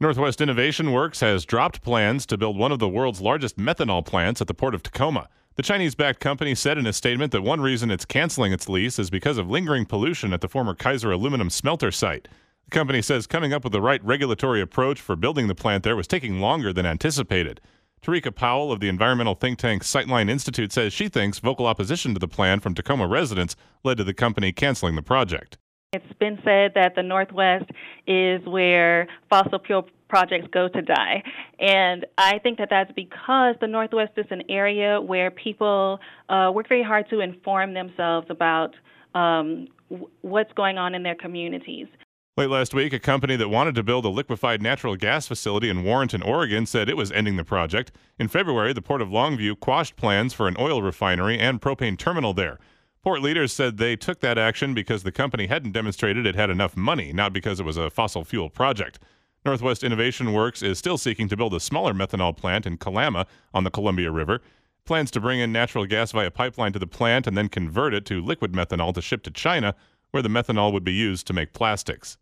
Northwest Innovation Works has dropped plans to build one of the world's largest methanol plants at the port of Tacoma. The Chinese-backed company said in a statement that one reason it's canceling its lease is because of lingering pollution at the former Kaiser aluminum smelter site. The company says coming up with the right regulatory approach for building the plant there was taking longer than anticipated. Tarika Powell of the environmental think tank Sightline Institute says she thinks vocal opposition to the plan from Tacoma residents led to the company canceling the project. It's been said that the Northwest is where fossil fuel projects go to die. And I think that that's because the Northwest is an area where people work very hard to inform themselves about what's going on in their communities. Late last week, a company that wanted to build a liquefied natural gas facility in Warrenton, Oregon, said it was ending the project. In February, the Port of Longview quashed plans for an oil refinery and propane terminal there. Port leaders said they took that action because the company hadn't demonstrated it had enough money, not because it was a fossil fuel project. Northwest Innovation Works is still seeking to build a smaller methanol plant in Kalama on the Columbia River. Plans to bring in natural gas via pipeline to the plant and then convert it to liquid methanol to ship to China, where the methanol would be used to make plastics.